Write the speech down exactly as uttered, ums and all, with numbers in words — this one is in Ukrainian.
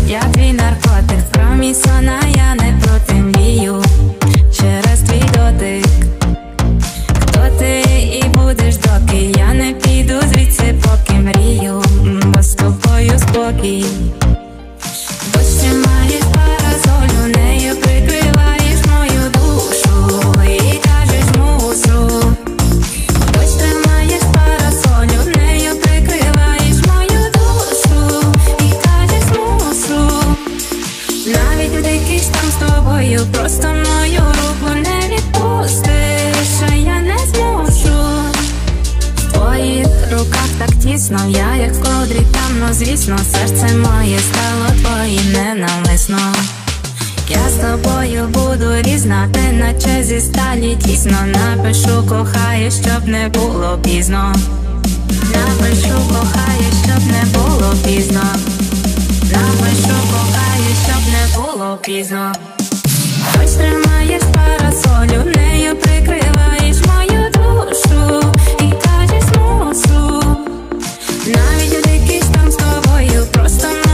Я твій наркотик, про мій сон, а я не проти, мрію через твій дотик. Хто ти і будеш, доки я не піду звідси, поки мрію, бо з тобою спокій. Дощ тримаєш парасолю, нею прикриваєш мою душу і кажеш мушу. Дощ тримаєш парасолю, нею прикриваєш мою душу і кажеш мушу. Навіть у дикий штам з тобою, просто мою руку не відпустиш, а я не змушу. В твоїх руках так тісно, я як в ковдрі там, звісно, серце моє стало твоїм ненавмисно. Я з тобою буду різна, ти наче зі сталі тісно. Напишу кохаю, щоб не було пізно. Напишу кохаю, щоб не було пізно. Напишу кохаю, щоб не було пізно. Хоч тримаєш парасолю, нею прикриваєш мою душу і кажеш мушу. Навіть у дикий штам з тобою, просто